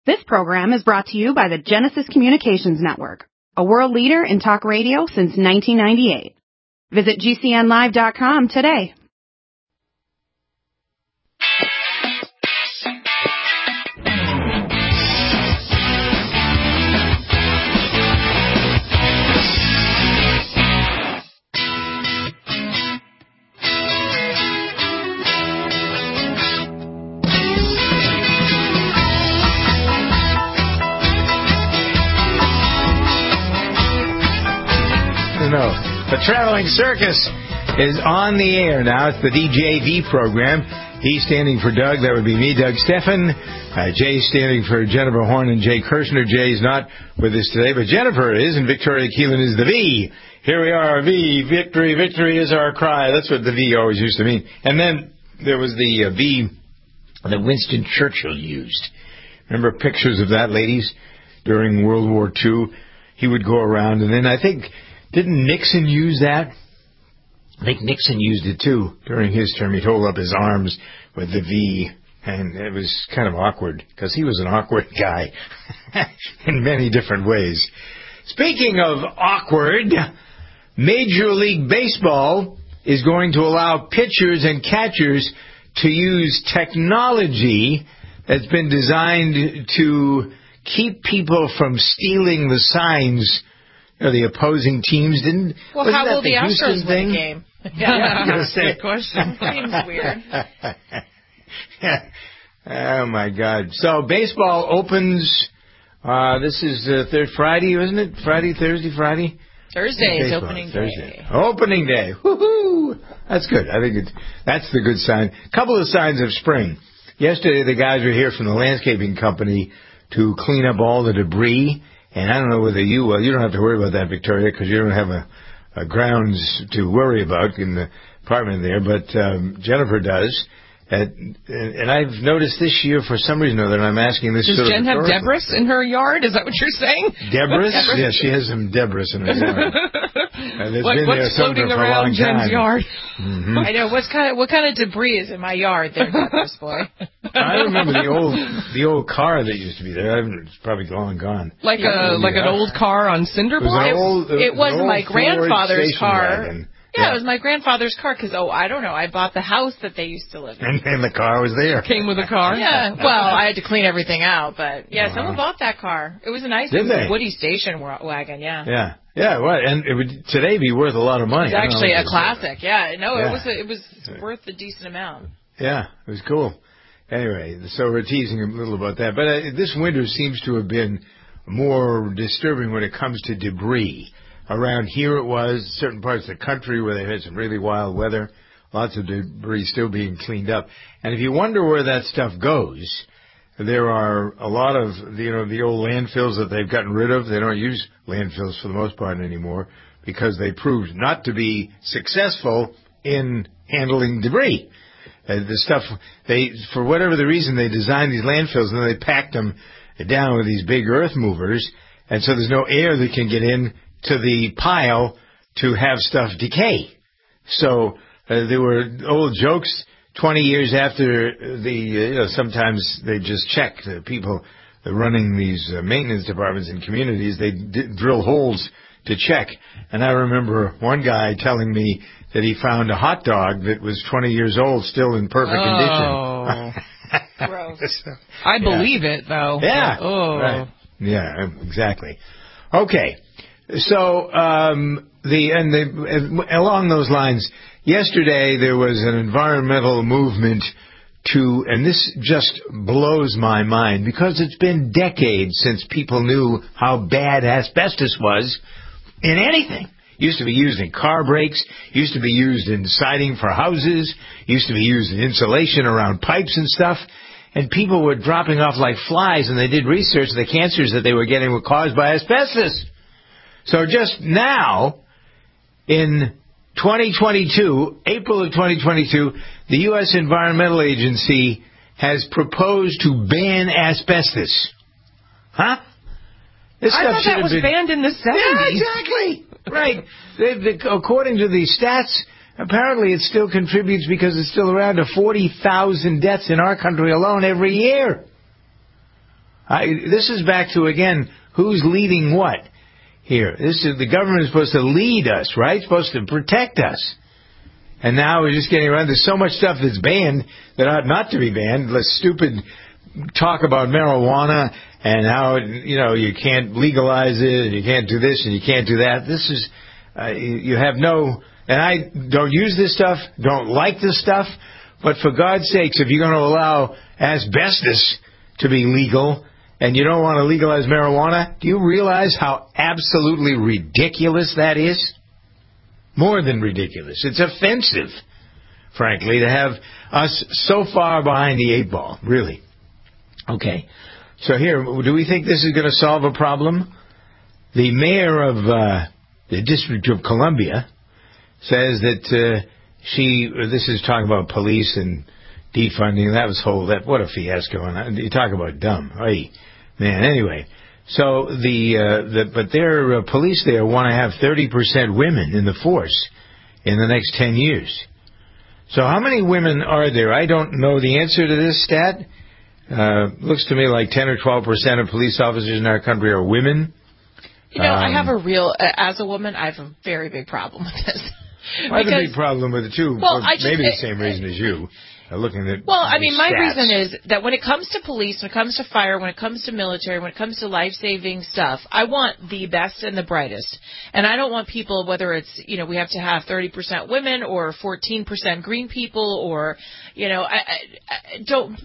This program is brought to you by the Genesis Communications Network, a world leader in talk radio since 1998. Visit GCNlive.com today. The Traveling Circus is on the air now. It's the DJV program. He's standing for Doug. That would be me, Doug Steffen. Jay's standing for Jennifer Horn and Jay Kirshner. Jay's not with us today, but Jennifer is, and Victoria Keelan is the V. Here we are, V. Victory, victory is our cry. That's what the V always used to mean. And then there was the V that Winston Churchill used. Remember pictures of that, ladies, during World War II? He would go around, and then I think... Didn't Nixon use that? I think Nixon used it, too, during his term. He'd hold up his arms with the V, and it was kind of awkward, because he was an awkward guy in many different ways. Speaking of awkward, Major League Baseball is going to allow pitchers and catchers to use technology that's been designed to keep people from stealing the signs. The opposing teams didn't. Well, how will the Astros win a game? Yeah, good question. Seems weird. Oh my God! So baseball opens. This is Friday, isn't it? Thursday. Thursday is opening day. Opening day. Woohoo! That's good. I think that's the good sign. A couple of signs of spring. Yesterday, the guys were here from the landscaping company to clean up all the debris. And I don't know whether you don't have to worry about that, Victoria, because you don't have a grounds to worry about in the apartment there, but Jennifer does. And I've noticed this year, for some reason or other, and I'm asking this. Does Jen have debris in her yard? Is that what you're saying? Debris? Yeah, she has some debris in her yard. What's floating around Jen's yard? Mm-hmm. I know. What kind of debris is in my yard there, Debris boy? I remember the old car that used to be there. It's probably long gone. Like an old car on cinder blocks? It was my grandfather's car. Wagon. Yeah, it was my grandfather's car because, I don't know, I bought the house that they used to live in. And the car was there. Came with a car? Yeah, well, I had to clean everything out, but, someone bought that car. It was a nice Woody Station wagon, yeah. Yeah, what? And it would today be worth a lot of money. It's actually a classic, It was worth a decent amount. Yeah, it was cool. Anyway, so we're teasing a little about that. But this winter seems to have been more disturbing when it comes to debris. Around here it was, certain parts of the country where they had some really wild weather, lots of debris still being cleaned up. And if you wonder where that stuff goes, there are a lot of, the old landfills that they've gotten rid of. They don't use landfills for the most part anymore because they proved not to be successful in handling debris. The stuff, for whatever the reason, they designed these landfills and then they packed them down with these big earth movers. And so there's no air that can get in to the pile to have stuff decay. So there were old jokes 20 years after sometimes they just check the people running these maintenance departments in communities. They drill holes to check. And I remember one guy telling me that he found a hot dog that was 20 years old, still in perfect condition. Gross. I believe it, though. Yeah. Oh. Right. Yeah, exactly. Okay. So, along those lines, yesterday there was an environmental movement and this just blows my mind because it's been decades since people knew how bad asbestos was in anything. Used to be used in car brakes, used to be used in siding for houses, used to be used in insulation around pipes and stuff. And people were dropping off like flies, and they did research. The cancers that they were getting were caused by asbestos. So just now, in 2022, April of 2022, the U.S. Environmental Agency has proposed to ban asbestos. Huh? I thought that was banned in the 70s. Yeah, exactly. Right. According to the stats, apparently it still contributes because it's still around to 40,000 deaths in our country alone every year. This is back to, again, who's leading what here? The government is supposed to lead us, right? It's supposed to protect us. And now we're just getting around. There's so much stuff that's banned that ought not to be banned. Less stupid talk about marijuana and how, you can't legalize it and you can't do this and you can't do that. This is, you have no, and I don't use this stuff, don't like this stuff, but for God's sakes, if you're going to allow asbestos to be legal and you don't want to legalize marijuana, do you realize how absolutely ridiculous that is? More than ridiculous. It's offensive, frankly, to have us so far behind the eight ball, really. Okay. So here, do we think this is going to solve a problem? The mayor of the District of Columbia says that this is talking about police and defunding. What a fiasco. And you talk about dumb. Hey, man, anyway. So but their police there want to have 30% women in the force in the next 10 years. So how many women are there? I don't know the answer to this stat. Looks to me like 10 or 12% of police officers in our country are women. I have as a woman, I have a very big problem with this. I have a big problem with it too. Well, maybe the same reason as you. Looking at my stats. reason is that when it comes to police, when it comes to fire, when it comes to military, when it comes to life-saving stuff, I want the best and the brightest. And I don't want people, whether it's, we have to have 30% women or 14% green people or, 12%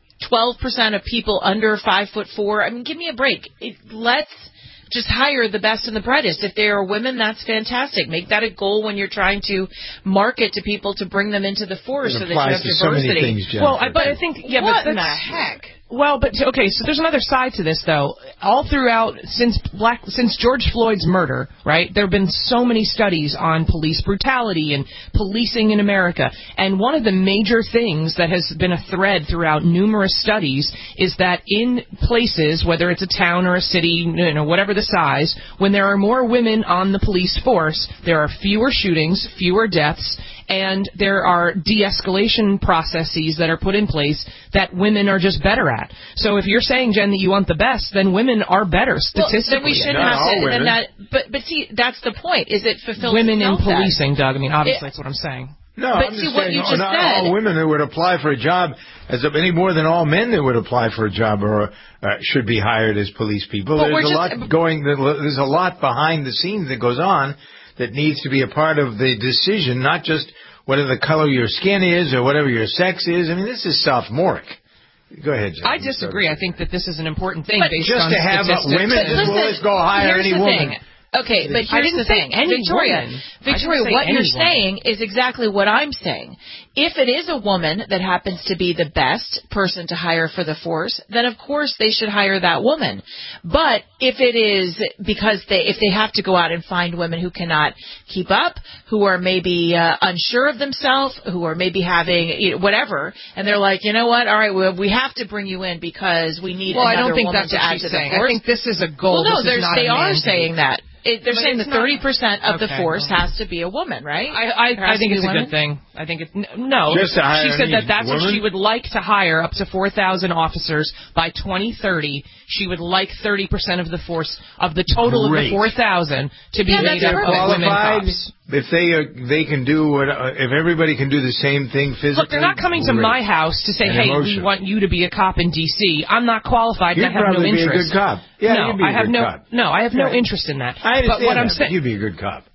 of people under 5'4". I mean, give me a break. Let's just hire the best and the brightest. If they are women, that's fantastic. Make that a goal when you're trying to market to people to bring them into the force so that you have diversity. So many things, but I think, what in the heck? Well, but okay, so there's another side to this, though. All throughout, since George Floyd's murder, right, there have been so many studies on police brutality and policing in America. And one of the major things that has been a thread throughout numerous studies is that in places, whether it's a town or a city, whatever the size, when there are more women on the police force, there are fewer shootings, fewer deaths, and there are de-escalation processes that are put in place that women are just better at. So if you're saying, Jen, that you want the best, then women are better statistically. Well, then we shouldn't have to. Then but see, that's the point. Is it fulfilling women in policing, Doug? I mean, obviously that's what I'm saying. No, but I'm just saying, not all women that would apply for a job, any more than all men that would apply for a job or should be hired as police people. There's a lot behind the scenes that goes on that needs to be a part of the decision, not just whatever the color of your skin is or whatever your sex is. I mean, this is sophomoric. Go ahead, Jen. I disagree. I think that this is an important thing based on statistics. Just to have women, let's go hire any woman. Okay, but here's the thing. Victoria, what you're saying is exactly what I'm saying. If it is a woman that happens to be the best person to hire for the force, then of course they should hire that woman. But if it is because if they have to go out and find women who cannot keep up, who are maybe unsure of themselves, who are maybe having whatever, and they're like, you know what, all right, we have to bring you in because we need another woman to add to the force. I think this is a goal. Well, no, they are saying that. They're saying that 30% of the force has to be a woman, right? I think it's a good thing. I think it's no. She said that's what she would like to hire up to 4,000 officers by 2030. She would like 30% of the force of the total of the 4,000 to be made up of women cops. If they can do if everybody can do the same thing physically. Look, they're not coming to my house to say, "Hey, we want you to be a cop in D.C." I'm not qualified, and I have no interest. You'd probably be a good cop. Yeah, you'd be a good cop. No, I have no interest in that. I understand but what I'm saying, you'd be a good cop.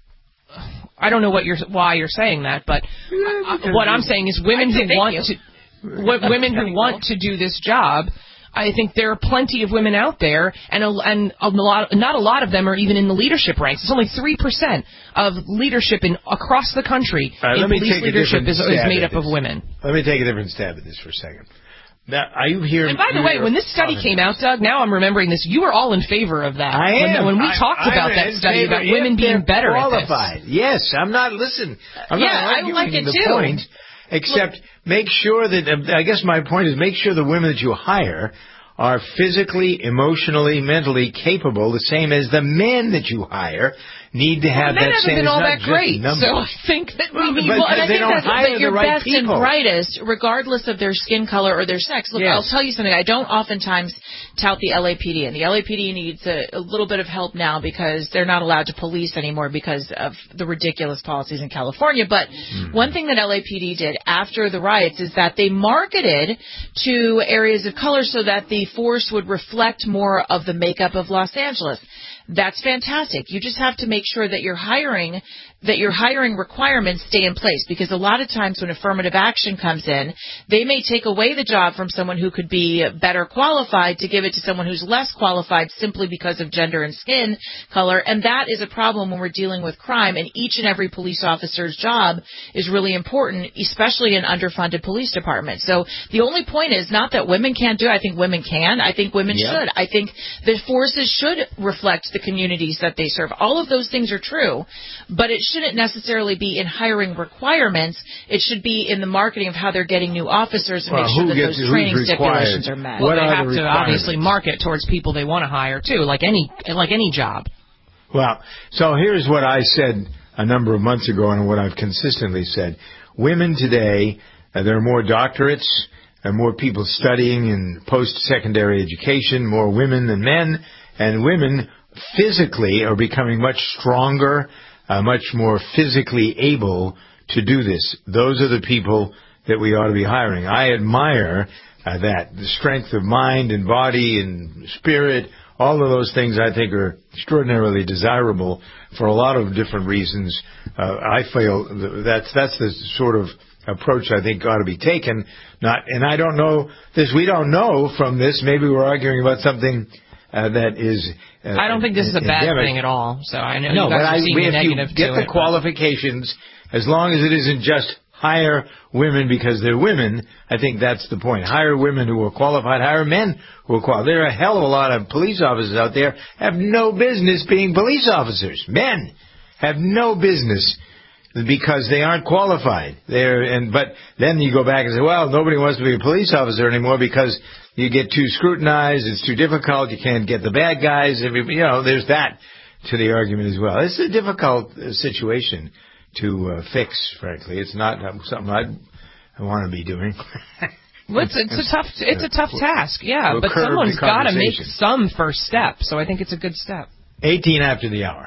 I don't know why you're saying that, but what I'm saying is women who want to do this job. I think there are plenty of women out there, and not a lot of them are even in the leadership ranks. It's only 3% of leadership across the country in police leadership is made up of women. Let me take a different stab at this for a second. Now, are you here? And by the way, when this study came out, Doug, now I'm remembering this. You were all in favor of that. I am. When we talked about that study about women being better qualified. At this. Yes, I'm not listening. I'm not arguing I like it the too. point. Except make sure that, I guess my point is make sure the women that you hire are physically, emotionally, mentally capable, the same as the men that you hire. need to have men that haven't been all that great, so I think that we need. Well, and I think that your best and brightest, regardless of their skin color or their sex. Look, I'll tell you something. I don't oftentimes tout the LAPD, and the LAPD needs a little bit of help now because they're not allowed to police anymore because of the ridiculous policies in California. But one thing that LAPD did after the riots is that they marketed to areas of color so that the force would reflect more of the makeup of Los Angeles. That's fantastic. You just have to make sure that your hiring requirements stay in place, because a lot of times when affirmative action comes in, they may take away the job from someone who could be better qualified to give it to someone who's less qualified simply because of gender and skin color, and that is a problem when we're dealing with crime, and each and every police officer's job is really important, especially in underfunded police departments. So the only point is not that women can't do it. I think women can. I think women should. I think the forces should reflect the communities that they serve. All of those things are true, but it shouldn't necessarily be in hiring requirements. It should be in the marketing of how they're getting new officers and make sure that those training stipulations are met. Well, they have to obviously market towards people they want to hire too, like any job. Well, so here's what I said a number of months ago and what I've consistently said. Women today, there are more doctorates and more people studying in post-secondary education, more women than men, and women physically are becoming much stronger, much more physically able to do this. Those are the people that we ought to be hiring. I admire that. The strength of mind and body and spirit, all of those things I think are extraordinarily desirable for a lot of different reasons. I feel that's the sort of approach I think ought to be taken. And I don't know this. We don't know from this. Maybe we're arguing about something that is. I don't think this is a bad thing at all. So I know you guys are seeing the negative to it. If you get the qualifications, as long as it isn't just hire women because they're women, I think that's the point. Hire women who are qualified, hire men who are qualified. There are a hell of a lot of police officers out there have no business being police officers. Men have no business because they aren't qualified. But then you go back and say, well, nobody wants to be a police officer anymore because you get too scrutinized, it's too difficult, you can't get the bad guys. There's that to the argument as well. It's a difficult situation to fix, frankly. It's not something I want to be doing. Well, it's a tough task, yeah. But someone's got to make some first step, so I think it's a good step. 18 after the hour.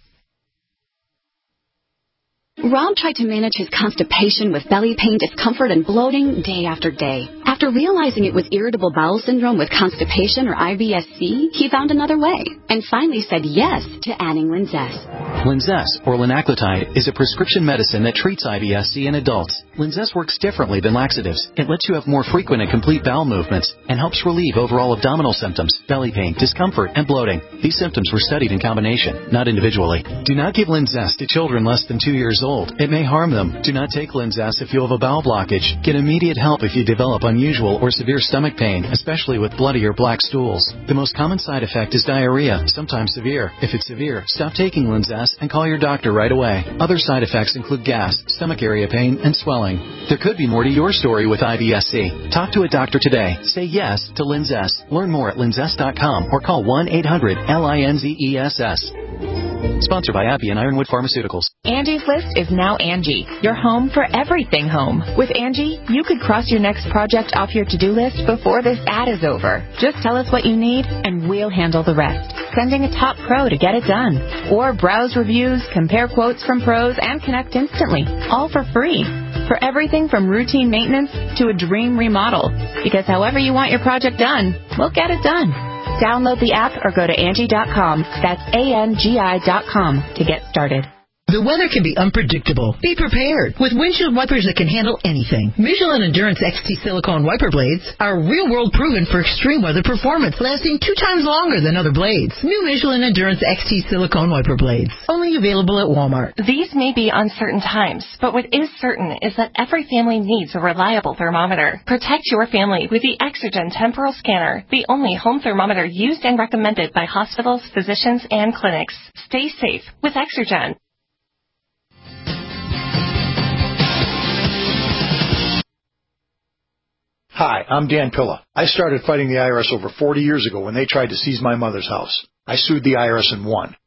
Rob tried to manage his constipation with belly pain, discomfort, and bloating day after day. After realizing it was irritable bowel syndrome with constipation or IBS-C, he found another way and finally said yes to adding Linzess. Linzess, or linaclotide, is a prescription medicine that treats IBS-C in adults. Linzess works differently than laxatives. It lets you have more frequent and complete bowel movements and helps relieve overall abdominal symptoms, belly pain, discomfort, and bloating. These symptoms were studied in combination, not individually. Do not give Linzess to children less than 2 years old. It may harm them. Do not take Linzess if you have a bowel blockage. Get immediate help if you develop unusual or severe stomach pain, especially with bloody or black stools. The most common side effect is diarrhea, sometimes severe. If it's severe, stop taking Linzess and call your doctor right away. Other side effects include gas, stomach area pain, and swelling. There could be more to your story with IBS-C. Talk to a doctor today. Say yes to Linzess. Learn more at linzess.com or call 1-800-LINZESS. Sponsored by Abbey and Ironwood Pharmaceuticals. Angie's List is now Angie, your home for everything home. With Angie, you could cross your next project off your to-do list before this ad is over. Just tell us what you need, and we'll handle the rest. Sending a top pro to get it done. Or browse reviews, compare quotes from pros, and connect instantly. All for free. For everything from routine maintenance to a dream remodel. Because however you want your project done, we'll get it done. Download the app or go to Angie.com. That's ANGI.com to get started. The weather can be unpredictable. Be prepared with windshield wipers that can handle anything. Michelin Endurance XT silicone wiper blades are real-world proven for extreme weather performance, lasting 2 times longer than other blades. New Michelin Endurance XT silicone wiper blades, only available at Walmart. These may be uncertain times, but what is certain is that every family needs a reliable thermometer. Protect your family with the Exergen Temporal Scanner, the only home thermometer used and recommended by hospitals, physicians, and clinics. Stay safe with Exergen. Hi, I'm Dan Pilla. I started fighting the IRS over 40 years ago when they tried to seize my mother's house. I sued the IRS and won.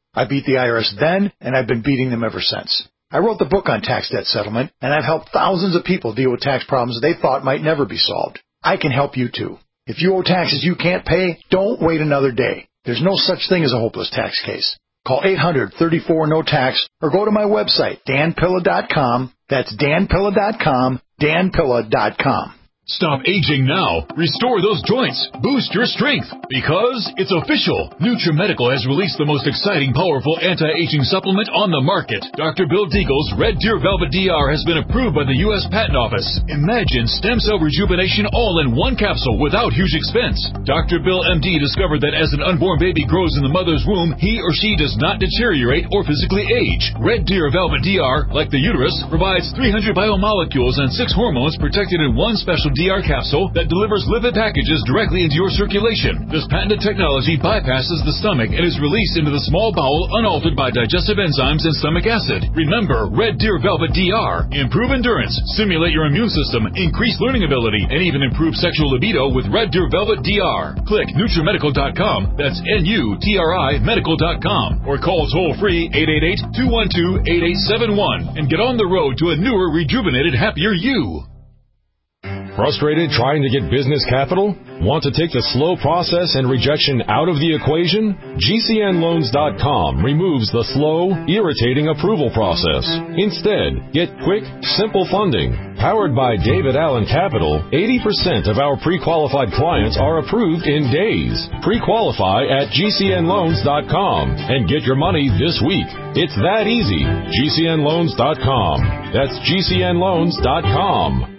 I beat the IRS then, and I've been beating them ever since. I wrote the book on tax debt settlement, and I've helped thousands of people deal with tax problems they thought might never be solved. I can help you too. If you owe taxes you can't pay, don't wait another day. There's no such thing as a hopeless tax case. Call 800-34-NO-TAX or go to my website, danpilla.com. That's danpilla.com, danpilla.com. Stop aging now. Restore those joints. Boost your strength. Because it's official. NutriMedical has released the most exciting, powerful anti-aging supplement on the market. Dr. Bill Deagle's Red Deer Velvet DR has been approved by the U.S. Patent Office. Imagine stem cell rejuvenation all in one capsule without huge expense. Dr. Bill MD discovered that as an unborn baby grows in the mother's womb, he or she does not deteriorate or physically age. Red Deer Velvet DR, like the uterus, provides 300 biomolecules and 6 hormones protected in one special DR capsule that delivers lipid packages directly into your circulation. This patented technology bypasses the stomach and is released into the small bowel unaltered by digestive enzymes and stomach acid. Remember, Red Deer Velvet DR. Improve endurance, stimulate your immune system, increase learning ability, and even improve sexual libido with Red Deer Velvet DR. Click NutriMedical.com, that's NUTRI medical.com, or call toll-free 888-212-8871 and get on the road to a newer, rejuvenated, happier you. Frustrated trying to get business capital? Want to take the slow process and rejection out of the equation? GCNLoans.com removes the slow, irritating approval process. Instead, get quick, simple funding. Powered by David Allen Capital, 80% of our pre-qualified clients are approved in days. Pre-qualify at GCNLoans.com and get your money this week. It's that easy. GCNLoans.com. That's GCNLoans.com.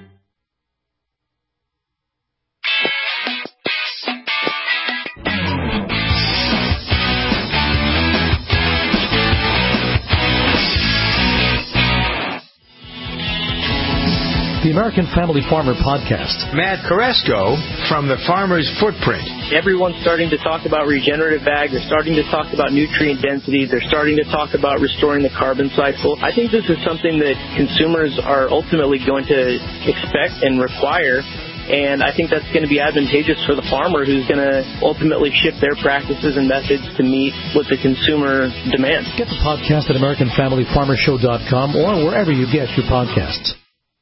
The American Family Farmer Podcast. Matt Carresco from The Farmer's Footprint. Everyone's starting to talk about regenerative ag. They're starting to talk about nutrient density. They're starting to talk about restoring the carbon cycle. I think this is something that consumers are ultimately going to expect and require. And I think that's going to be advantageous for the farmer who's going to ultimately shift their practices and methods to meet what the consumer demands. Get the podcast at AmericanFamilyFarmerShow.com or wherever you get your podcasts.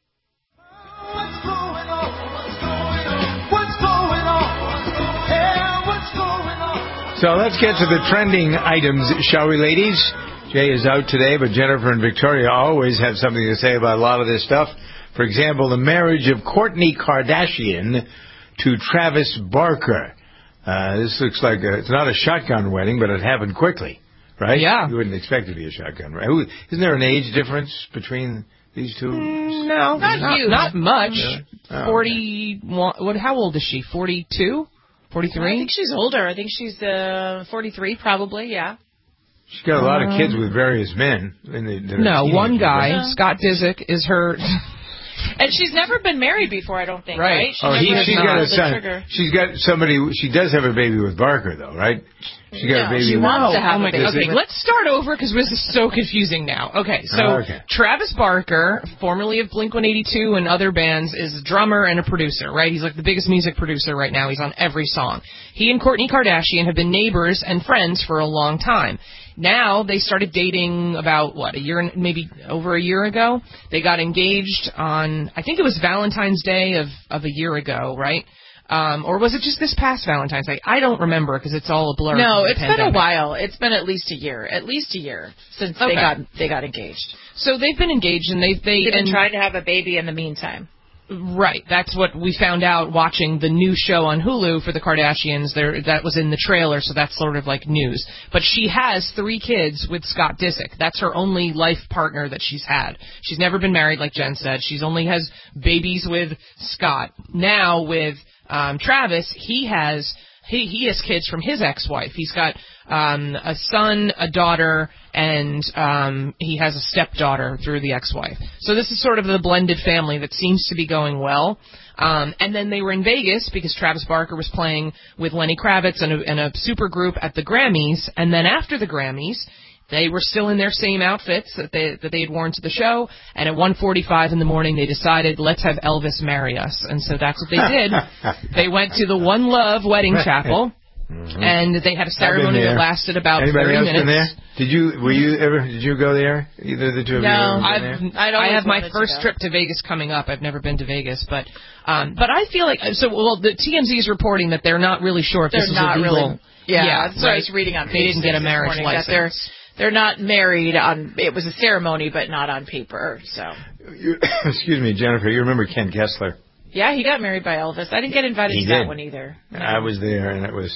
So let's get to the trending items, shall we, ladies? Jay is out today, but Jennifer and Victoria always have something to say about a lot of this stuff. For example, the marriage of Kourtney Kardashian to Travis Barker. This looks like it's not a shotgun wedding, but it happened quickly, right? Yeah. You wouldn't expect it to be a shotgun, right? Isn't there an age difference between these two? No, not much. Really? Oh, 41. What? How old is she? 42? 43? I think she's older. I think she's 43, probably. Yeah. She's got a lot of kids with various men. No, one guy, Yeah. Scott Disick, is her. And she's never been married before, I don't think, right? She's got a son. She's got somebody. She does have a baby with Barker, though, right? She got a baby. She wants to have a baby. Okay, let's start over because this is so confusing now. Okay, so Travis Barker, formerly of Blink-182 and other bands, is a drummer and a producer, right? He's like the biggest music producer right now. He's on every song. He and Kourtney Kardashian have been neighbors and friends for a long time. Now they started dating about, maybe over a year ago. They got engaged on, I think it was Valentine's Day of a year ago, right? Or was it just this past Valentine's Day? I don't remember because it's all a blur. No, it's been a while. It's been at least a year. At least a year since they got engaged. So they've been engaged and they've been trying to have a baby in the meantime. Right. That's what we found out watching the new show on Hulu for the Kardashians. That was in the trailer, so that's sort of like news. But she has 3 kids with Scott Disick. That's her only life partner that she's had. She's never been married, like Jen said. She's only has babies with Scott. Now with Travis, he has kids from his ex-wife. He's got a son, a daughter, and he has a stepdaughter through the ex-wife. So this is sort of the blended family that seems to be going well. And then they were in Vegas because Travis Barker was playing with Lenny Kravitz and a super group at the Grammys. And then after the Grammys, they were still in their same outfits that they had worn to the show, and at 1:45 in the morning they decided, let's have Elvis marry us. And so that's what they did. They went to the One Love Wedding Chapel, And they had a ceremony that lasted about 30 minutes. Anybody else been there? Did you go there? Either of the two of you? No, I have my first trip to Vegas coming up. I've never been to Vegas, but I feel like the TMZ is reporting that they're not really sure if this is a legal. Really, that's what I was reading on Facebook. They didn't get a marriage license. They're not married on. It was a ceremony, but not on paper. So. Excuse me, Jennifer. You remember Ken Kessler? Yeah, he got married by Elvis. I didn't get invited to that one either. No. I was there, and it was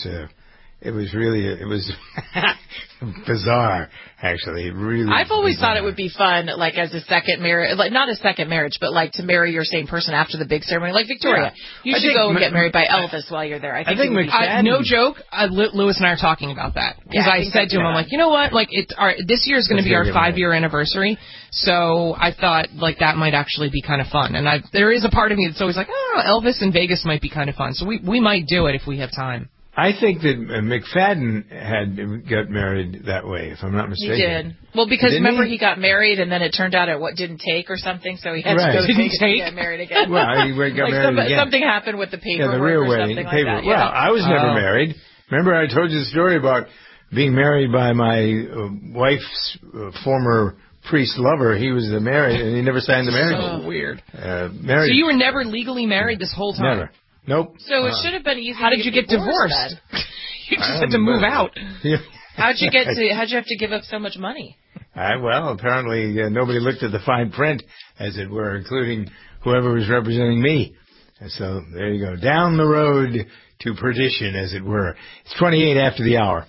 bizarre, actually. I've always thought it would be fun, like as a second marriage, like not a second marriage, but like to marry your same person after the big ceremony, like Victoria. You should go and get married by Elvis while you're there. I think McFadden. No joke. Lewis and I are talking about that because I said to him, I'm like, you know what? Like this year is going to be our 5-year anniversary, so I thought like that might actually be kind of fun. And there is a part of me that's always like, Elvis in Vegas might be kind of fun. So we might do it if we have time. I think that McFadden got married that way, if I'm not mistaken. He did. Well, because remember he got married and then it turned out it didn't take or something, so he had to go to Vegas and get married again. Well, he got married again. Something happened with the paperwork the real or wedding, something like that. Well, I was never married. Remember I told you the story about being married by my wife's former priest lover. He was married and he never signed the marriage. So weird. Married. So you were never legally married this whole time? Never. Nope. So it should have been easy. How did you get divorced? You just had to move out. How'd you have to give up so much money? Well, apparently nobody looked at the fine print, as it were, including whoever was representing me. So there you go. Down the road to perdition, as it were. It's 28 after the hour.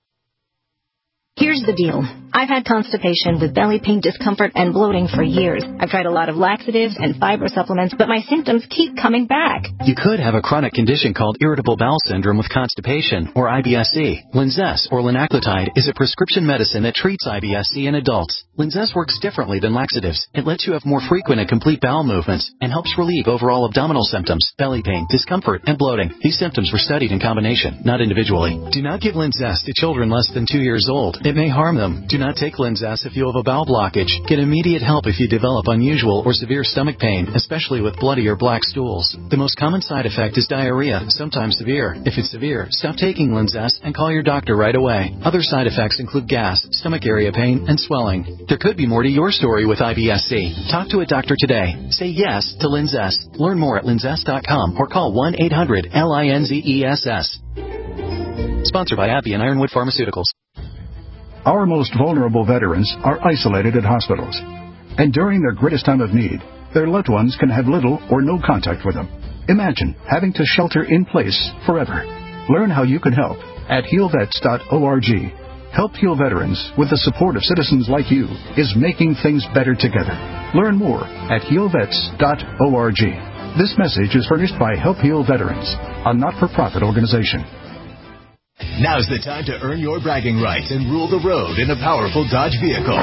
Here's the deal. I've had constipation with belly pain, discomfort, and bloating for years. I've tried a lot of laxatives and fiber supplements, but my symptoms keep coming back. You could have a chronic condition called irritable bowel syndrome with constipation, or IBS-C. Linzess, or linaclotide, is a prescription medicine that treats IBS-C in adults. Linzess works differently than laxatives. It lets you have more frequent and complete bowel movements and helps relieve overall abdominal symptoms, belly pain, discomfort, and bloating. These symptoms were studied in combination, not individually. Do not give Linzess to children less than 2 years old. It may harm them. Do not take Linzess if you have a bowel blockage. Get immediate help if you develop unusual or severe stomach pain, especially with bloody or black stools. The most common side effect is diarrhea, sometimes severe. If it's severe, stop taking Linzess and call your doctor right away. Other side effects include gas, stomach area pain, and swelling. There could be more to your story with IBS-C. Talk to a doctor today. Say yes to Linzess. Learn more at linzess.com or call 1-800-LINZESS. Sponsored by AbbVie and Ironwood Pharmaceuticals. Our most vulnerable veterans are isolated at hospitals, and during their greatest time of need, their loved ones can have little or no contact with them. Imagine having to shelter in place forever. Learn how you can help at healvets.org. Help Heal Veterans with the support of citizens like you is making things better together. Learn more at healvets.org. This message is furnished by Help Heal Veterans, a not-for-profit organization. Now's the time to earn your bragging rights and rule the road in a powerful Dodge vehicle.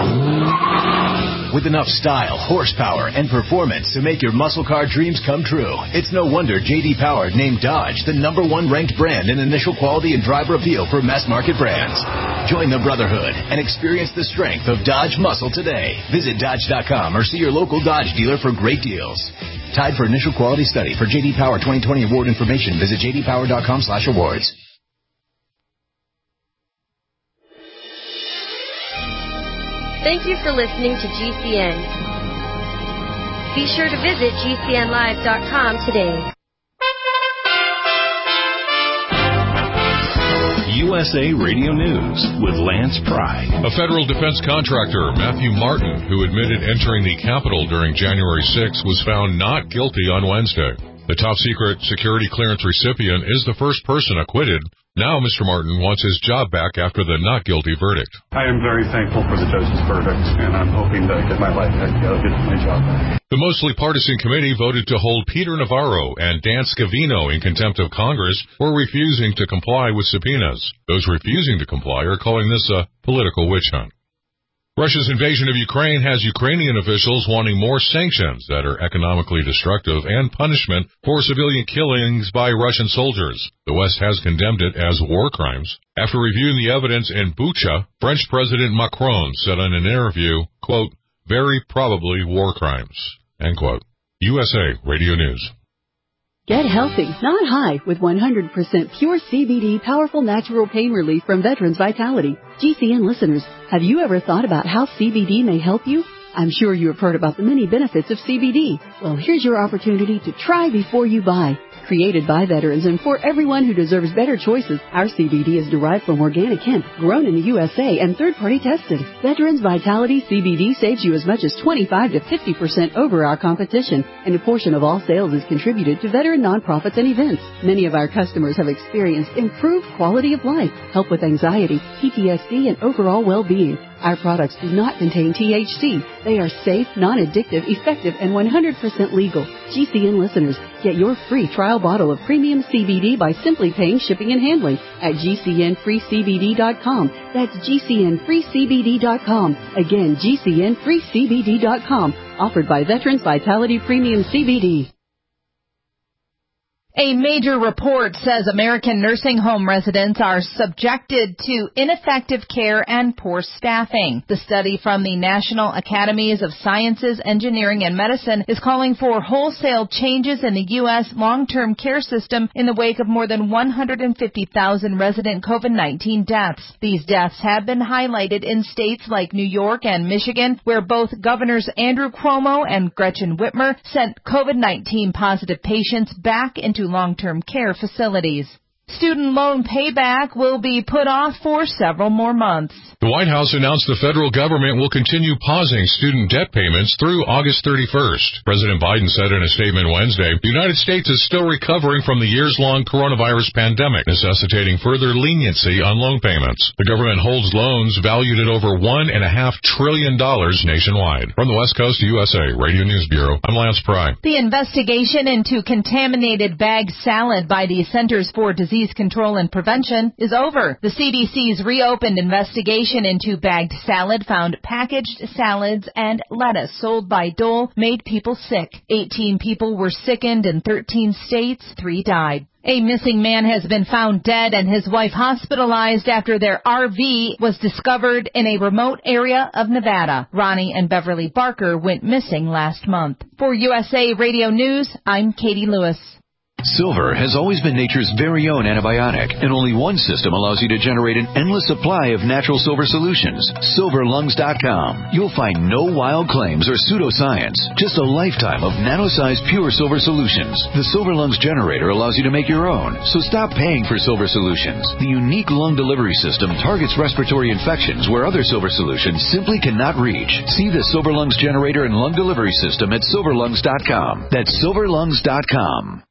With enough style, horsepower, and performance to make your muscle car dreams come true, it's no wonder J.D. Power named Dodge the #1 ranked brand in initial quality and driver appeal for mass market brands. Join the brotherhood and experience the strength of Dodge muscle today. Visit Dodge.com or see your local Dodge dealer for great deals. Tied for initial quality study. For J.D. Power 2020 award information, visit jdpower.com/awards. Thank you for listening to GCN. Be sure to visit GCNlive.com today. USA Radio News with Lance Pry. A federal defense contractor, Matthew Martin, who admitted entering the Capitol during January 6, was found not guilty on Wednesday. The top-secret security clearance recipient is the first person acquitted. Now Mr. Martin wants his job back after the not guilty verdict. I am very thankful for the judge's verdict, and I'm hoping to get my life back together, get my job back. The mostly partisan committee voted to hold Peter Navarro and Dan Scavino in contempt of Congress for refusing to comply with subpoenas. Those refusing to comply are calling this a political witch hunt. Russia's invasion of Ukraine has Ukrainian officials wanting more sanctions that are economically destructive and punishment for civilian killings by Russian soldiers. The West has condemned it as war crimes. After reviewing the evidence in Bucha, French President Macron said in an interview, quote, "very probably war crimes," end quote. USA Radio News. Get healthy, not high, with 100% pure CBD powerful natural pain relief from Veterans Vitality. GCN listeners, have you ever thought about how CBD may help you? I'm sure you have heard about the many benefits of CBD. Well, here's your opportunity to try before you buy. Created by veterans and for everyone who deserves better choices, our CBD is derived from organic hemp, grown in the USA and third-party tested. Veterans Vitality CBD saves you as much as 25 to 50% over our competition, and a portion of all sales is contributed to veteran nonprofits and events. Many of our customers have experienced improved quality of life, help with anxiety, PTSD, and overall well-being. Our products do not contain THC. They are safe, non-addictive, effective, and 100% legal. GCN listeners, get your free trial bottle of premium CBD by simply paying shipping and handling at GCNFreeCBD.com. That's GCNFreeCBD.com. Again, GCNFreeCBD.com. Offered by Veterans Vitality Premium CBD. A major report says American nursing home residents are subjected to ineffective care and poor staffing. The study from the National Academies of Sciences, Engineering, and Medicine is calling for wholesale changes in the U.S. long-term care system in the wake of more than 150,000 resident COVID-19 deaths. These deaths have been highlighted in states like New York and Michigan, where both Governors Andrew Cuomo and Gretchen Whitmer sent COVID-19 positive patients back into long-term care facilities. Student loan payback will be put off for several more months. The White House announced the federal government will continue pausing student debt payments through August 31st. President Biden said in a statement Wednesday, the United States is still recovering from the years-long coronavirus pandemic, necessitating further leniency on loan payments. The government holds loans valued at over $1.5 trillion nationwide. From the West Coast to USA Radio News Bureau, I'm Lance Pry. The investigation into contaminated bag salad by the Centers for Disease Control and Prevention is over. The CDC's reopened investigation into bagged salad found packaged salads and lettuce sold by Dole made people sick. 18 people were sickened in 13 states, 3 died. A missing man has been found dead and his wife hospitalized after their RV was discovered in a remote area of Nevada. Ronnie and Beverly Barker went missing last month. For USA Radio News, I'm Katie Lewis. Silver has always been nature's very own antibiotic, and only one system allows you to generate an endless supply of natural silver solutions. SilverLungs.com. You'll find no wild claims or pseudoscience, just a lifetime of nano-sized pure silver solutions. The Silver Lungs generator allows you to make your own, so stop paying for silver solutions. The unique lung delivery system targets respiratory infections where other silver solutions simply cannot reach. See the Silver Lungs generator and lung delivery system at SilverLungs.com. That's SilverLungs.com.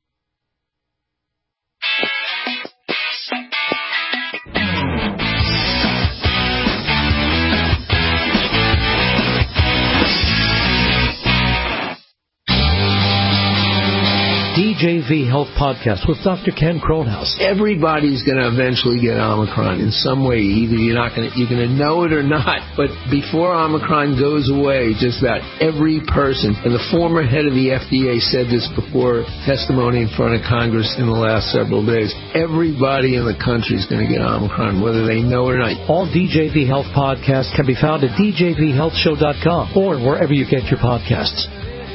DJV Health Podcast with Dr. Ken Kronhaus. Everybody's going to eventually get Omicron in some way. Either you're going to know it or not. But before Omicron goes away, just about every person, and the former head of the FDA said this before testimony in front of Congress in the last several days, everybody in the country is going to get Omicron, whether they know it or not. All DJV Health Podcasts can be found at DJVHealthShow.com or wherever you get your podcasts.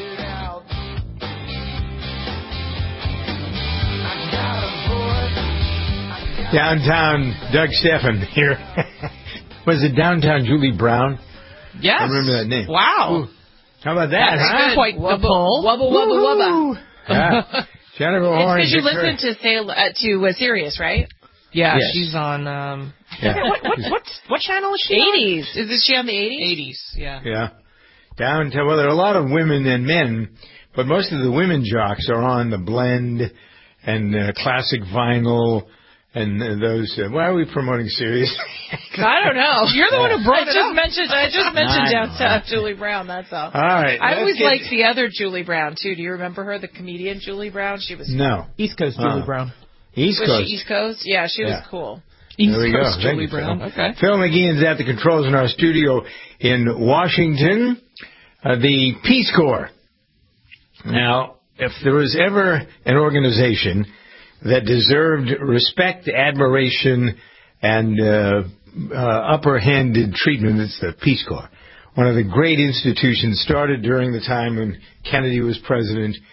Downtown Doug Steffen here. Was it Downtown Julie Brown? Yes. I remember that name. Wow. Ooh. How about that? That's huh? quite the pull. Wubba, wubba, wubba. Yeah. Jennifer Orange. It's because you listen to Sirius, right? Yeah, yes. She's on. Yeah. What channel is she 80s. on? Is she on the 80s? 80s, yeah. Yeah. Downtown. Well, there are a lot of women and men, but most of the women jocks are on the blend and classic vinyl. And those, why are we promoting Sirius? I don't know. You're the one who brought it up. I just mentioned Downtown Julie Brown, that's all. All right. I always liked the other Julie Brown, too. Do you remember her, the comedian Julie Brown? She was No. East Coast Julie Brown. East Coast. Was she East Coast? Yeah, she was cool. East there we Coast go. Julie Brown. Okay. Phil McGeehan's at the controls in our studio in Washington. The Peace Corps. Now, if there was ever an organization that deserved respect, admiration, and upper-handed treatment, it's the Peace Corps. One of the great institutions started during the time when Kennedy was president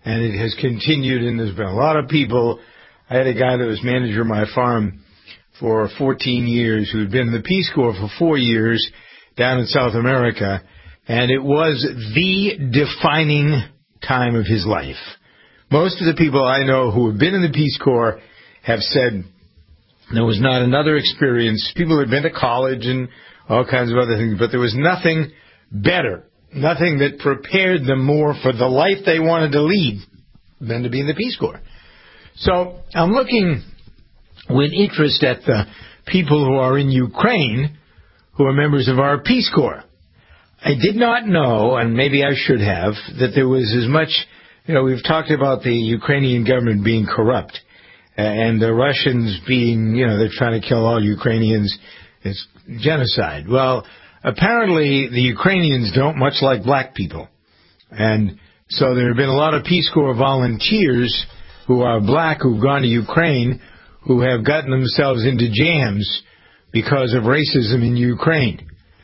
And it has continued, and there's been a lot of people. I had a guy that was manager of my farm for 14 years who had been in the Peace Corps for 4 years down in South America, and it was the defining time of his life. Most of the people I know who have been in the Peace Corps have said there was not another experience. People had been to college and all kinds of other things, but there was nothing better, nothing that prepared them more for the life they wanted to lead than to be in the Peace Corps. So I'm looking with interest at the people who are in Ukraine who are members of our Peace Corps. I did not know, and maybe I should have, that there was as much, we've talked about the Ukrainian government being corrupt and the Russians being, they're trying to kill all Ukrainians. It's genocide. Well, apparently the Ukrainians don't much like black people. And so there have been a lot of Peace Corps volunteers who are black who've gone to Ukraine who have gotten themselves into jams because of racism in Ukraine.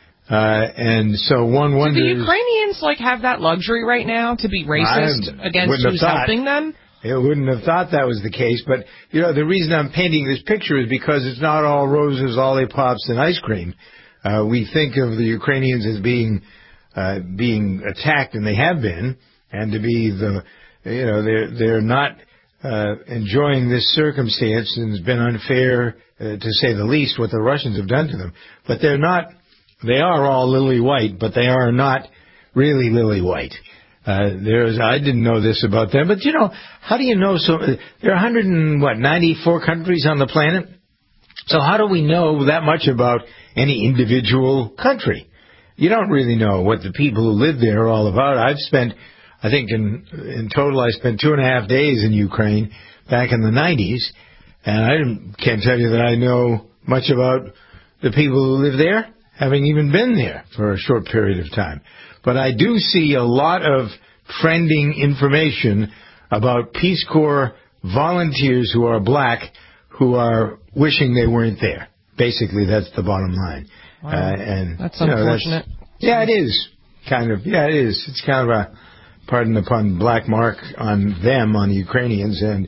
And so one wonders... Do the Ukrainians have that luxury right now to be racist against who's helping them? I wouldn't have thought that was the case. But, the reason I'm painting this picture is because it's not all roses, lollipops, and ice cream. We think of the Ukrainians as being attacked, and they have been, and to be they're not enjoying this circumstance, and it's been unfair, to say the least, what the Russians have done to them. But they are all lily white, but they are not really lily white. I didn't know this about them, but how do you know? So there are 94 countries on the planet. So how do we know that much about any individual country? You don't really know what the people who live there are all about. I've spent, I think in total, I spent 2.5 days in Ukraine back in the 90s, and I can't tell you that I know much about the people who live there, having even been there for a short period of time. But I do see a lot of trending information about Peace Corps volunteers who are black who are wishing they weren't there. Basically, that's the bottom line. Wow. And that's unfortunate. It is. Kind of. Yeah, it is. It's kind of a, pardon the pun, black mark on them, on the Ukrainians. And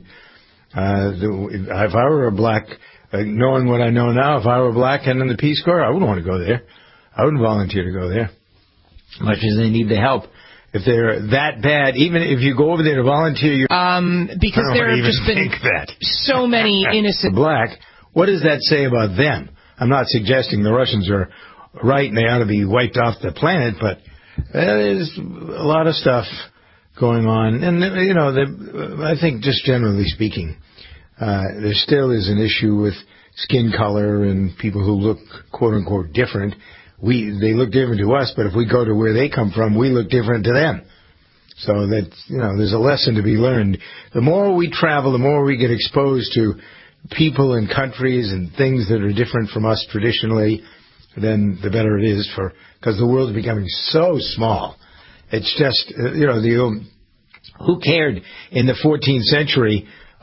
if I were a black, knowing what I know now, if I were black and in the Peace Corps, I wouldn't want to go there. I wouldn't volunteer to go there, much as they need the help. If they're that bad, even if you go over there to volunteer, because there have just been so many innocent black. What does that say about them? I'm not suggesting the Russians are right and they ought to be wiped off the planet, but there's a lot of stuff going on, and I think just generally speaking, there still is an issue with skin color and people who look quote unquote different. They look different to us, but if we go to where they come from, we look different to them. So that, there's a lesson to be learned. The more we travel, the more we get exposed to people and countries and things that are different from us traditionally, then the better it is because the world is becoming so small. It's just, who cared in the 14th century?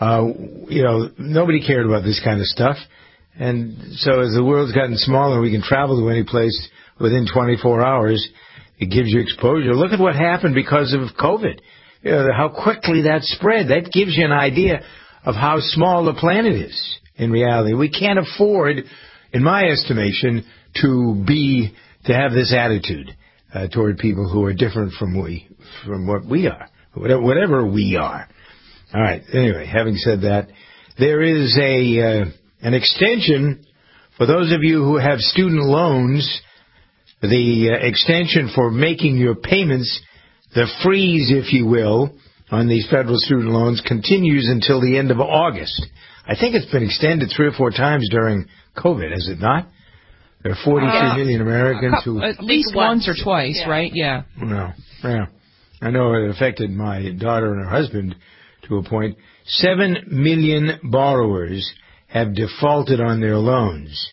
Nobody cared about this kind of stuff. And so as the world's gotten smaller, we can travel to any place within 24 hours. It gives you exposure. Look at what happened because of COVID. How quickly that spread. That gives you an idea of how small the planet is in reality. We can't afford, in my estimation, to have this attitude toward people who are different from what we are, whatever we are. All right. Anyway, having said that, there is an extension for those of you who have student loans. The extension for making your payments, the freeze, if you will, on these federal student loans continues until the end of August. I think it's been extended 3 or 4 times during COVID, has it not? There are 43 million Americans who... At least once or twice, right? Yeah. No. Yeah. I know it affected my daughter and her husband to a point. 7 million borrowers have defaulted on their loans.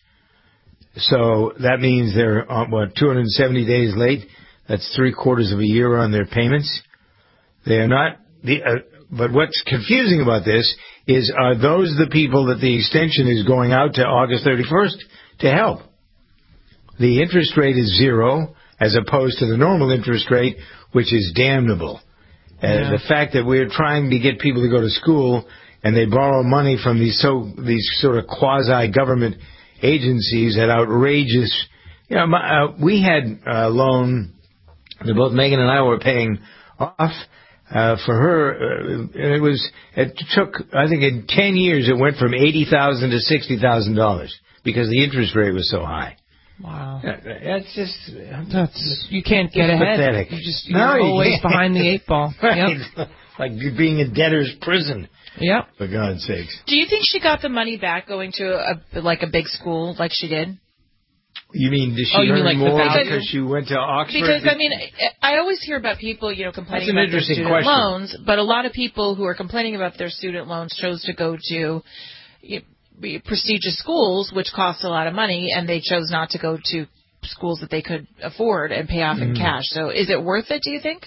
So that means they're, 270 days late? That's 3/4 of a year on their payments. They are not... but what's confusing about this is, are those the people that the extension is going out to August 31st to help? The interest rate is 0, as opposed to the normal interest rate, which is damnable. The fact that we're trying to get people to go to school and they borrow money from these sort of quasi-government agencies at outrageous. We had a loan that both Megan and I were paying off for her. It took, I think, in 10 years it went from $80,000 to $60,000 because the interest rate was so high. Wow. That's just... you can't get ahead. Pathetic. You're always behind the 8 ball. Right. Yep. Like being in debtor's prison. Yep. For God's sakes. Do you think she got the money back going to a big school like she did? You mean, did she earn more because she went to Oxford? Because, I mean, I always hear about people, complaining about their student loans, but a lot of people who are complaining about their student loans chose to go to prestigious schools, which cost a lot of money, and they chose not to go to schools that they could afford and pay off in cash. So is it worth it, do you think?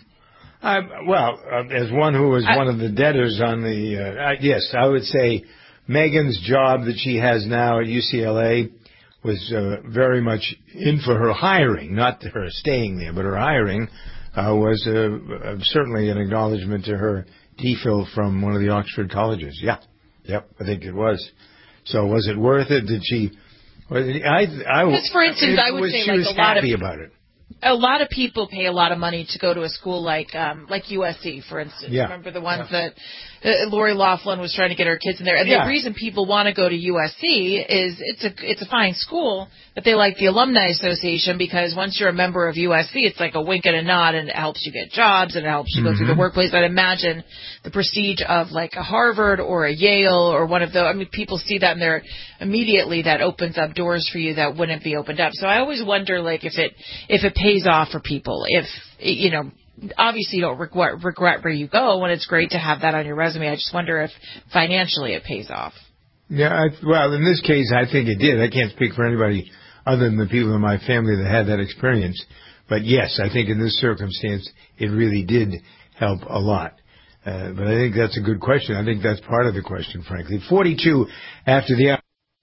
As one who was one of the debtors on the... yes, I would say Megan's job that she has now at UCLA was very much in for her hiring, not her staying there, but her hiring was certainly an acknowledgement to her DPhil from one of the Oxford colleges. Yeah. Yep, I think it was. So was it worth it? Did she... Because, for instance, I would say she was happy about it. A lot of people pay a lot of money to go to a school like USC, for instance. Yeah. Remember the ones that Lori Loughlin was trying to get her kids in there. And the reason people want to go to USC is it's a fine school, but they like the Alumni Association because once you're a member of USC, it's like a wink and a nod, and it helps you get jobs and it helps you go through the workplace. I'd imagine the prestige of like a Harvard or a Yale or one of those. I mean, people see that and they're immediately that opens up doors for you that wouldn't be opened up. So I always wonder like if it pays off for people. If obviously you don't regret where you go, and it's great to have that on your resume. I just wonder if financially it pays off. Yeah, well, in this case, I think it did. I can't speak for anybody other than the people in my family that had that experience. But yes, I think in this circumstance, it really did help a lot. But I think that's a good question. I think that's part of the question, frankly. 42 after the hour.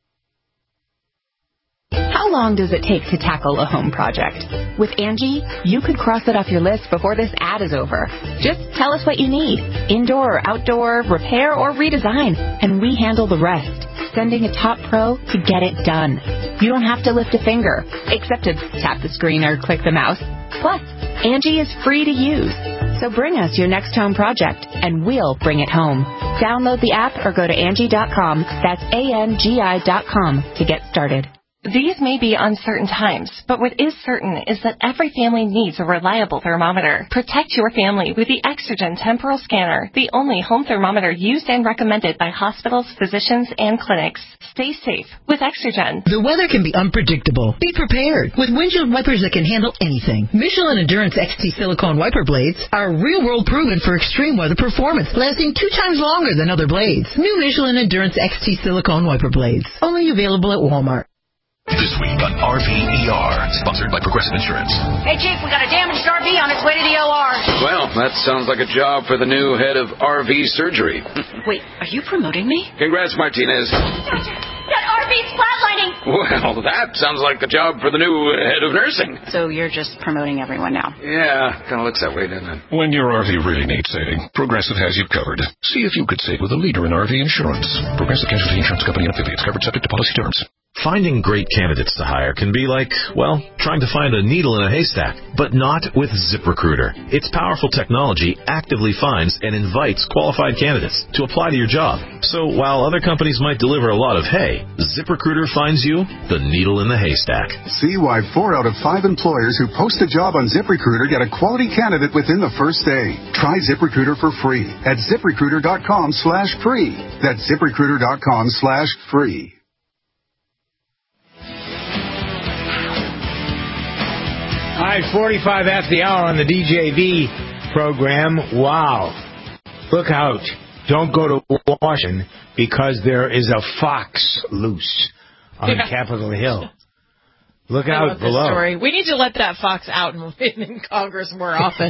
How long does it take to tackle a home project? With Angie, you could cross it off your list before this ad is over. Just tell us what you need. Indoor or outdoor, repair or redesign. And we handle the rest. Sending a top pro to get it done. You don't have to lift a finger, except to tap the screen or click the mouse. Plus, Angie is free to use. So bring us your next home project, and we'll bring it home. Download the app or go to Angie.com. That's ANGI.com to get started. These may be uncertain times, but what is certain is that every family needs a reliable thermometer. Protect your family with the Exergen Temporal Scanner, the only home thermometer used and recommended by hospitals, physicians, and clinics. Stay safe with Exergen. The weather can be unpredictable. Be prepared with windshield wipers that can handle anything. Michelin Endurance XT silicone wiper blades are real-world proven for extreme weather performance, lasting 2 times longer than other blades. New Michelin Endurance XT silicone wiper blades, only available at Walmart. This week on RVER, sponsored by Progressive Insurance. Hey, Chief, we got a damaged RV on its way to the OR. Well, that sounds like a job for the new head of RV surgery. Wait, are you promoting me? Congrats, Martinez. That RV's flatlining. Well, that sounds like a job for the new head of nursing. So you're just promoting everyone now? Yeah, kind of looks that way, doesn't it? When your RV really needs saving, Progressive has you covered. See if you could save with a leader in RV insurance. Progressive Casualty Insurance Company and affiliates, covered subject to policy terms. Finding great candidates to hire can be like, well, trying to find a needle in a haystack, but not with ZipRecruiter. Its powerful technology actively finds and invites qualified candidates to apply to your job. So while other companies might deliver a lot of hay, ZipRecruiter finds you the needle in the haystack. See why 4 out of 5 employers who post a job on ZipRecruiter get a quality candidate within the first day. Try ZipRecruiter for free at ZipRecruiter.com/free. That's ZipRecruiter.com/free. All right, 45 after the hour on the DJV program. Wow. Look out. Don't go to Washington because there is a fox loose on Capitol Hill. Look out below. Story. We need to let that fox out in Congress more often.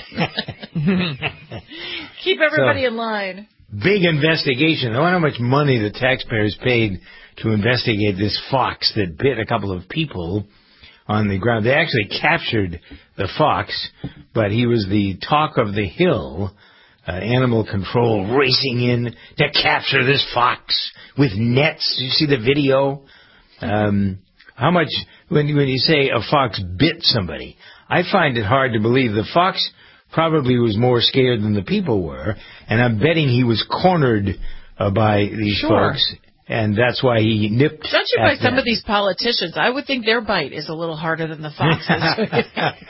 Keep everybody in line. Big investigation. I wonder how much money the taxpayers paid to investigate this fox that bit a couple of people on the ground. They actually captured the fox, but he was the talk of the hill animal control racing in to capture this fox with nets. You see the video? How much, when you say a fox bit somebody, I find it hard to believe the fox probably was more scared than the people were, and I'm betting he was cornered by these folks, and that's why he nipped. Judging by some of these politicians, I would think their bite is a little harder than the fox's.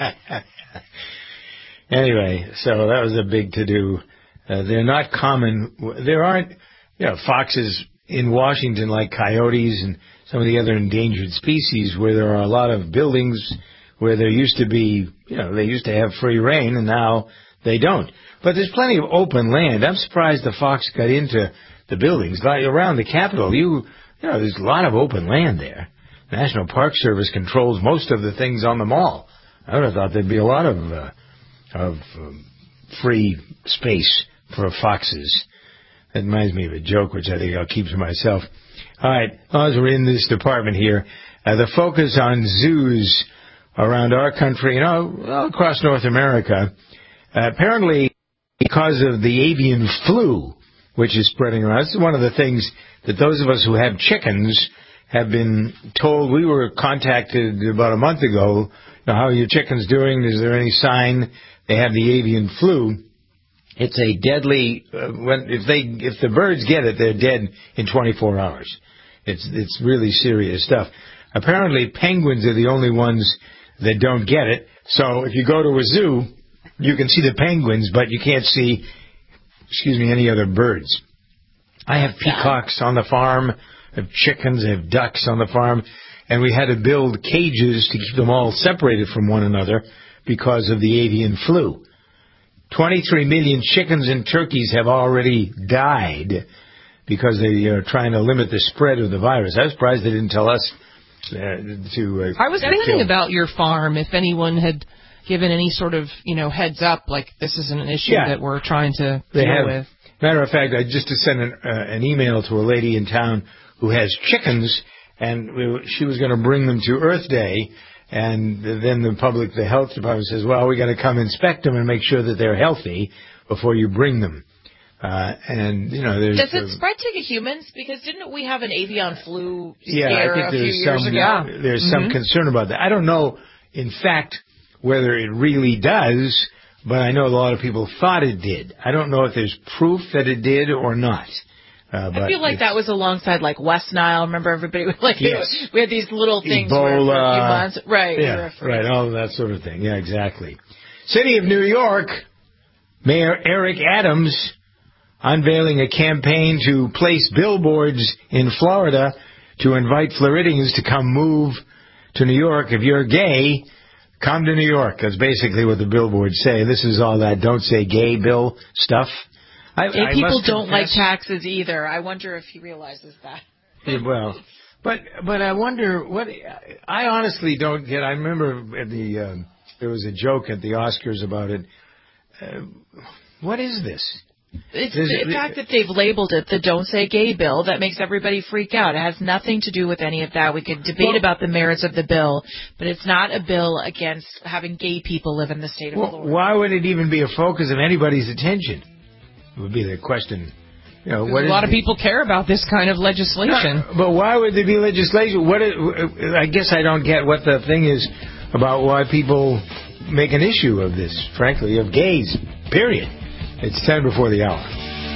Anyway, so that was a big to-do. They're not common. There aren't, foxes in Washington like coyotes and some of the other endangered species where there are a lot of buildings where there used to be, they used to have free reign, and now they don't. But there's plenty of open land. I'm surprised the fox got into the buildings. Like around the Capitol, there's a lot of open land there. National Park Service controls most of the things on the mall. I would have thought there'd be a lot of free space for foxes. That reminds me of a joke, which I think I'll keep to myself. All right, as we're in this department here, the focus on zoos around our country and all across North America, apparently because of the avian flu, which is spreading around. This is one of the things that those of us who have chickens have been told. We were contacted about a month ago. How are your chickens doing? Is there any sign they have the avian flu? It's a deadly. If the birds get it, they're dead in 24 hours. It's really serious stuff. Apparently, penguins are the only ones that don't get it. So if you go to a zoo, you can see the penguins, but you can't see, any other birds. I have peacocks on the farm, I have chickens, I have ducks on the farm, and we had to build cages to keep them all separated from one another because of the avian flu. 23 million chickens and turkeys have already died because they are trying to limit the spread of the virus. I was surprised they didn't tell us to... I was thinking about your farm, if anyone had given any sort of, heads up, like this isn't an issue that we're trying to deal with. Matter of fact, I just sent an email to a lady in town who has chickens, and she was going to bring them to Earth Day, and then the health department says, well, we got to come inspect them and make sure that they're healthy before you bring them. There's... Does it spread to humans? Because didn't we have an avian flu scare I think a few years ago? There's some concern about that. I don't know, in fact, whether it really does, but I know a lot of people thought it did. I don't know if there's proof that it did or not. I feel like that was alongside like West Nile. Remember, everybody was like, we had these little things Ebola, for a few months. Right. Yeah, right, all of that sort of thing. Yeah, exactly. City of New York, Mayor Eric Adams unveiling a campaign to place billboards in Florida to invite Floridians to come move to New York. If you're gay, come to New York. That's basically what the billboards say. This is all that don't say gay bill stuff. Gay people don't like taxes either. I wonder if he realizes that. Well, but I wonder what. I honestly don't get. I remember at there was a joke at the Oscars about it. What is this? It's the fact that they've labeled it the Don't Say Gay bill that makes everybody freak out. It has nothing to do with any of that. We could debate about the merits of the bill, but it's not a bill against having gay people live in the state of Florida. Why would it even be a focus of anybody's attention? It would be the question. A lot of people care about this kind of legislation. No, but why would there be legislation? I guess I don't get what the thing is about why people make an issue of this, frankly, of gays, period. It's 10 before the hour.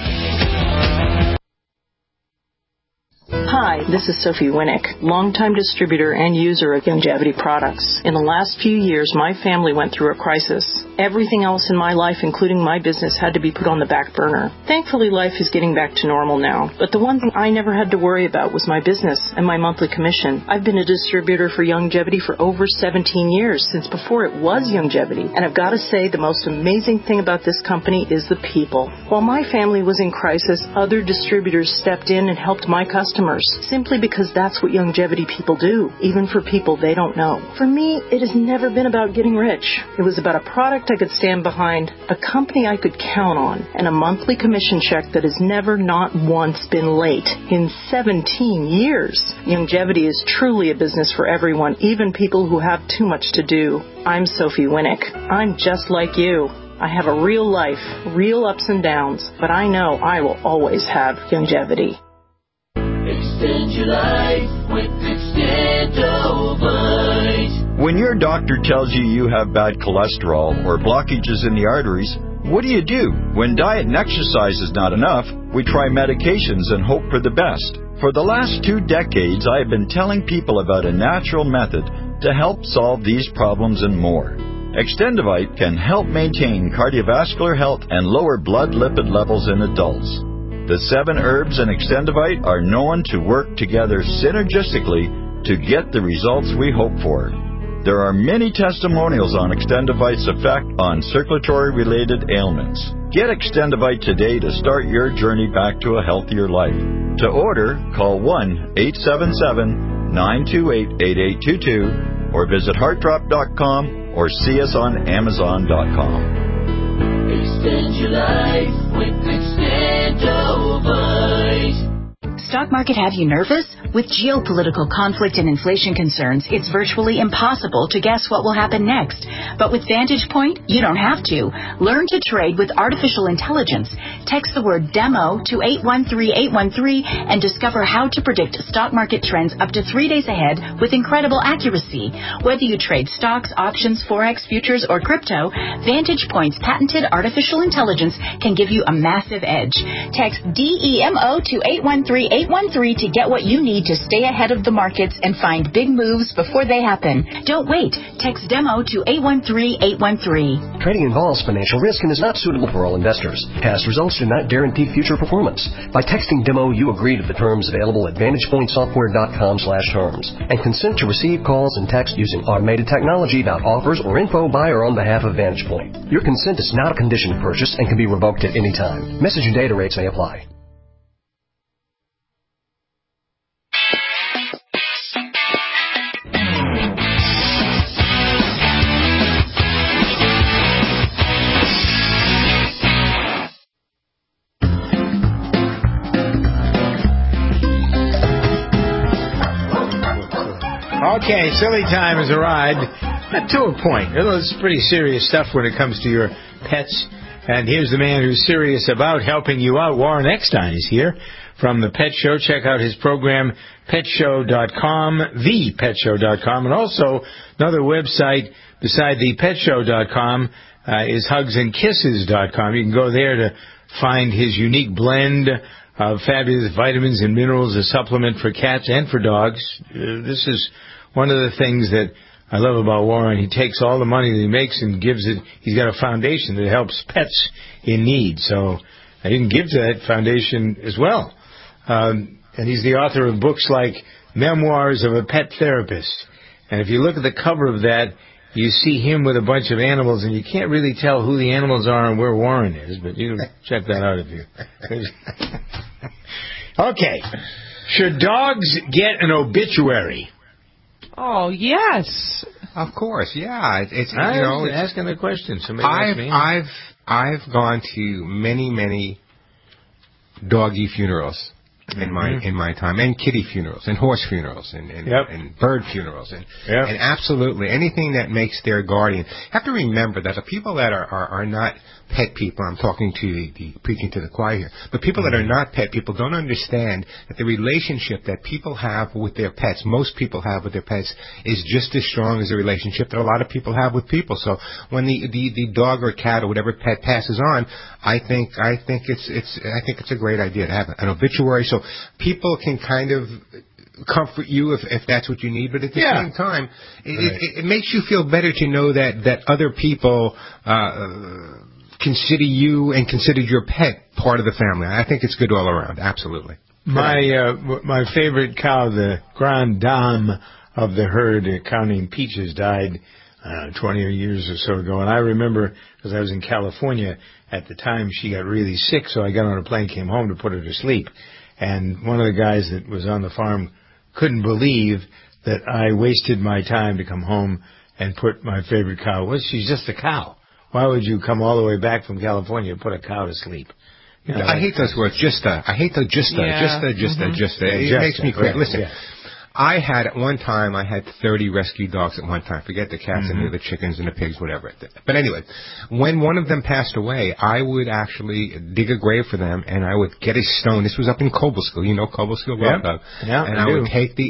Hi, this is Sophie Winnick, longtime distributor and user of Youngevity products. In the last few years, my family went through a crisis. Everything else in my life, including my business, had to be put on the back burner. Thankfully, life is getting back to normal now. But the one thing I never had to worry about was my business and my monthly commission. I've been a distributor for Youngevity for over 17 years, since before it was Youngevity. And I've got to say, the most amazing thing about this company is the people. While my family was in crisis, other distributors stepped in and helped my customers, simply because that's what Youngevity people do, even for people they don't know. For me, it has never been about getting rich. It was about a product I could stand behind, a company I could count on, and a monthly commission check that has never not once been late in 17 years. Youngevity is truly a business for everyone, even people who have too much to do. I'm Sophie Winnick. I'm just like you. I have a real life, real ups and downs, but I know I will always have longevity. Extend your life with Extendovite. When your doctor tells you you have bad cholesterol or blockages in the arteries, what do? When diet and exercise is not enough, we try medications and hope for the best. For the last 2 decades, I have been telling people about a natural method to help solve these problems and more. Extendovite can help maintain cardiovascular health and lower blood lipid levels in adults. The 7 herbs in Extendovite are known to work together synergistically to get the results we hope for. There are many testimonials on Extendovite's effect on circulatory-related ailments. Get Extendovite today to start your journey back to a healthier life. To order, call 1-877-928-8822 or visit heartdrop.com or see us on amazon.com. Extend your life with Extendovite. Stock market have you nervous? With geopolitical conflict and inflation concerns, it's virtually impossible to guess what will happen next. But with Vantage Point, you don't have to. Learn to trade with artificial intelligence. Text the word DEMO to 813813 and discover how to predict stock market trends up to 3 days ahead with incredible accuracy. Whether you trade stocks, options, forex, futures, or crypto, Vantage Point's patented artificial intelligence can give you a massive edge. Text DEMO to 813813 to get what you need to stay ahead of the markets and find big moves before they happen. Don't wait. Text DEMO to 813813. Trading involves financial risk and is not suitable for all investors. Past results do not guarantee future performance. By texting DEMO, you agree to the terms available at VantagePointSoftware.com/terms and consent to receive calls and text using automated technology about offers or info by or on behalf of Vantage Point. Your consent is not a condition of purchase and can be revoked at any time. Message and data rates may apply. Okay, silly time has arrived. To a point. It's pretty serious stuff when it comes to your pets. And here's the man who's serious about helping you out. Warren Eckstein is here from The Pet Show. Check out his program, PetShow.com, ThePetShow.com. And also, another website beside ThePetShow.com is HugsAndKisses.com. You can go there to find his unique blend of fabulous vitamins and minerals, a supplement for cats and for dogs. This is one of the things that I love about Warren. He takes all the money that he makes and gives it. He's got a foundation that helps pets in need. So I didn't give to that foundation as well. And he's the author of books like Memoirs of a Pet Therapist. And if you look at the cover of that, you see him with a bunch of animals, and you can't really tell who the animals are and where Warren is, but you can check that out if you... Okay. Should dogs get an obituary? Oh, yes. Of course, yeah. It's I was asking the question. I've gone to many doggy funerals in my time, and kitty funerals, and horse funerals, and bird funerals, and absolutely anything that makes their guardian. Have to remember that the people that are not pet people, I'm talking to preaching to the choir here, but people that are not pet people don't understand that the relationship that people have with their pets, most people have with their pets, is just as strong as the relationship that a lot of people have with people. So when the dog or cat or whatever pet passes on, I think it's a great idea to have an obituary so people can kind of comfort you if that's what you need, but at the same time, it makes you feel better to know that other people consider you and consider your pet part of the family. I think it's good all around. Absolutely. My favorite cow, the grande dame of the herd, counting Peaches, died 20 years or so ago. And I remember, because I was in California at the time, she got really sick, so I got on a plane, came home to put her to sleep. And one of the guys that was on the farm couldn't believe that I wasted my time to come home and put my favorite cow. Well, she's just a cow. Why would you come all the way back from California and put a cow to sleep? You know, I hate those words. It makes me crazy. Listen, I had 30 rescue dogs at one time. Forget the cats and the chickens and the pigs, whatever. But anyway, when one of them passed away, I would actually dig a grave for them, and I would get a stone. This was up in Cobleskill. You know Cobleskill? Yeah. Yeah, and I would take the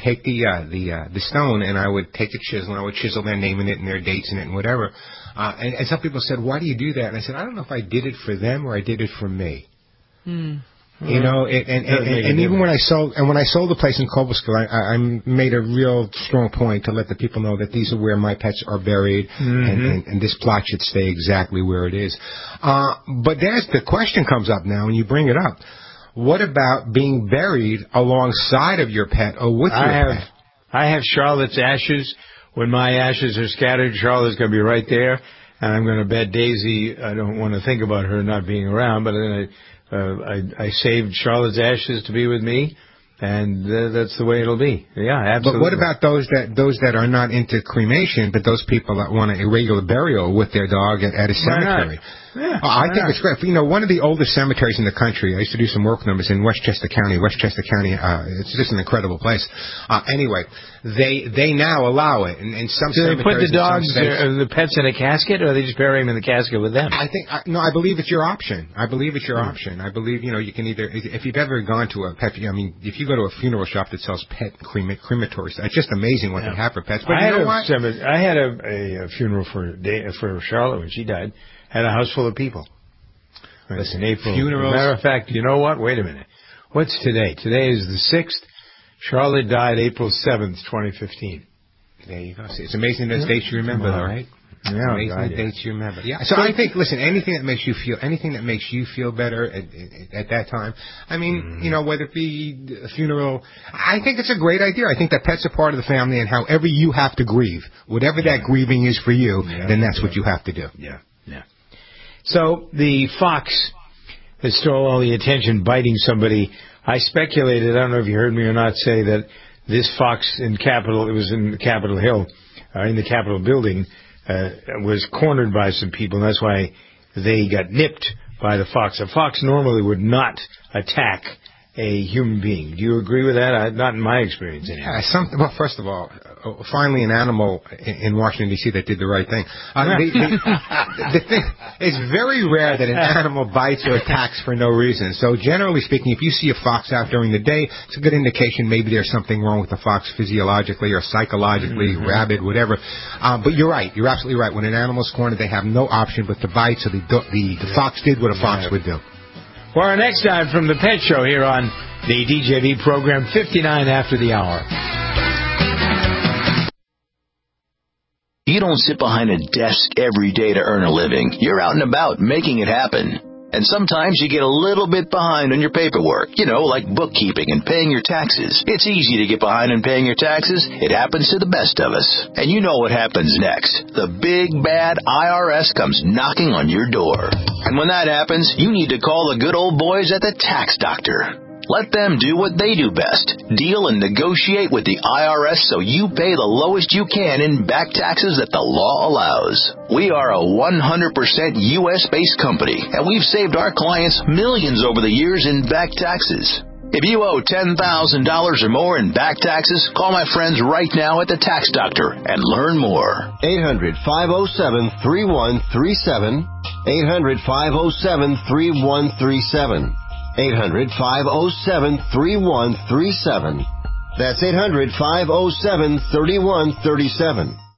stone, and I would take the chisel, and I would chisel their name in it and their dates in it and whatever. And some people said, "Why do you do that?" And I said, "I don't know if I did it for them or I did it for me." You know, and even when I sold the place in Cobleskill, I made a real strong point to let the people know that these are where my pets are buried, and this plot should stay exactly where it is. But the question comes up now, and you bring it up. What about being buried alongside of your pet or with your pet? I have Charlotte's ashes. When my ashes are scattered, Charlotte's going to be right there, and I'm going to bet Daisy. I don't want to think about her not being around, but then I saved Charlotte's ashes to be with me, and that's the way it'll be. Yeah, absolutely. But what about those that are not into cremation, but those people that want a regular burial with their dog at a cemetery? Yeah, I think it's great. You know, one of the oldest cemeteries in the country, I used to do some work with them, is in Westchester County. It's just an incredible place. Anyway, they now allow it. And some do they put the dogs, the pets in a casket, or they just bury them in the casket with them? I believe it's your option. I believe, you know, you can either, if you've ever gone to a pet, I mean, if you go to a funeral shop that sells pet crematory stuff, it's just amazing what they have for pets. But I had a funeral for Charlotte when she died. Had a house full of people. Listen, April. Funerals. As a matter of fact, you know what? Wait a minute. What's today? Today is the 6th. Charlotte died April 7th, 2015. There you go. See, it's amazing those dates you remember, though, right? Yeah, amazing dates you remember. Yeah. So I think, listen, anything that makes you feel better at that time. I mean, you know, whether it be a funeral, I think it's a great idea. I think that pets are part of the family, and however you have to grieve, whatever that grieving is for you, then that's what you have to do. Yeah. So the fox that stole all the attention biting somebody, I speculated, I don't know if you heard me or not, say that this fox it was in Capitol Hill, in the Capitol building, was cornered by some people, and that's why they got nipped by the fox. A fox normally would not attack a human being. Do you agree with that? Not in my experience, anyway. Well, first of all, finally an animal in Washington, D.C. that did the right thing. The thing, it's very rare that an animal bites or attacks for no reason. So generally speaking, if you see a fox out during the day, it's a good indication maybe there's something wrong with the fox physiologically or psychologically, rabid, whatever. But you're right. You're absolutely right. When an animal's cornered, they have no option but to bite, so the fox did what a fox would do. For our next time from the Pet Show here on the DJV program, 59 after the hour. You don't sit behind a desk every day to earn a living. You're out and about making it happen. And sometimes you get a little bit behind on your paperwork, you know, like bookkeeping and paying your taxes. It's easy to get behind on paying your taxes. It happens to the best of us. And you know what happens next. The big, bad IRS comes knocking on your door. And when that happens, you need to call the good old boys at the Tax Doctor. Let them do what they do best. Deal and negotiate with the IRS so you pay the lowest you can in back taxes that the law allows. We are a 100% U.S.-based company, and we've saved our clients millions over the years in back taxes. If you owe $10,000 or more in back taxes, call my friends right now at the Tax Doctor and learn more. 800-507-3137. 800-507-3137. 800-507-3137. That's 800-507-3137.